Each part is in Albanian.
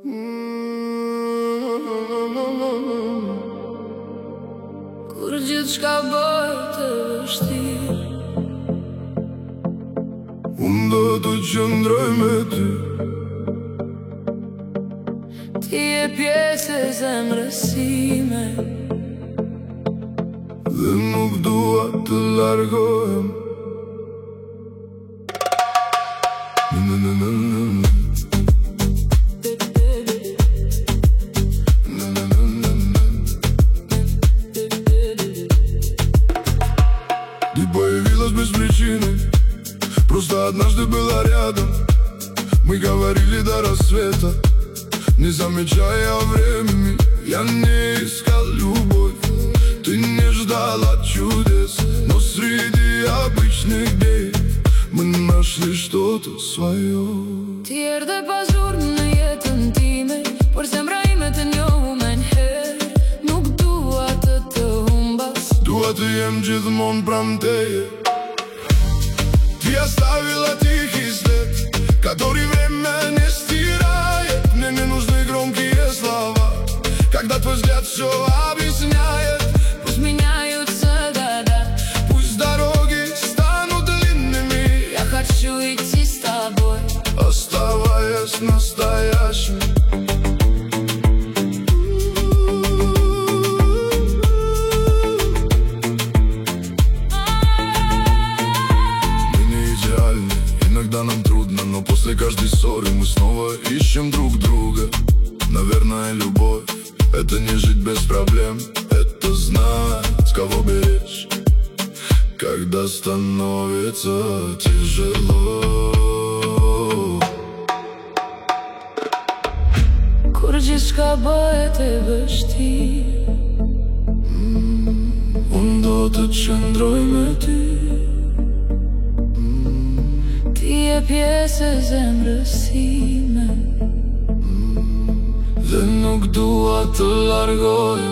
Kur gjithçka bëhet e vështirë, unë do të qëndroj me ty. ti je pjesë e zemrës time, dhe nuk dua të largohem. Ты появилась без причины, просто однажды была рядом. Мы говорили до рассвета, не замечая времени. Я не искал любовь, ты не ждала чудес, но среди обычных дней мы нашли что-то свое. ti erdhe pazur në jetën time, por zemra ime të njohu me njëherë. Nuk dua të humbas, Dua të jem gjithmonë pranë teje. Ti оставила тихий след, который время не стирает. Мне не нужны громкие слова, когда твой взгляд все объясняет. пусть меняются года, Пусть дороги станут длинными, я хочу идти с тобой. оставаясь настоящим. Мы не идеальны, иногда нам трудно, но после каждой ссоры мы снова ищем друг друга. Наверное, любовь — это не жить без проблем, это знать, кого беречь, когда становится тяжело. Kur gjithçka bëhet e vështirë, Unë do të qëndroj me ty. ti je pjesë e zemrës time, Dhe nuk dua të largohem.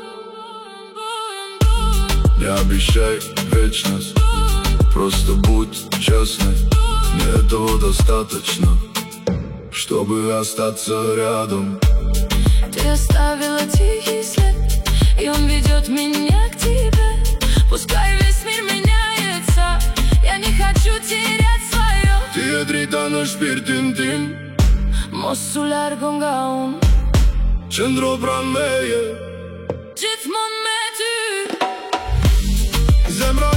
Не обещай вечность, просто будь честной. Мне этого достаточно, чтобы остаться рядом. ты оставила тихий след, и он ведет меня к тебе. Пускай весь мир меняется, я не хочу terять свое. Ti e drita në shpirtin tim, Mos u largo nga unë, qëndro pranë meje. gjithmonë me ty. Zemra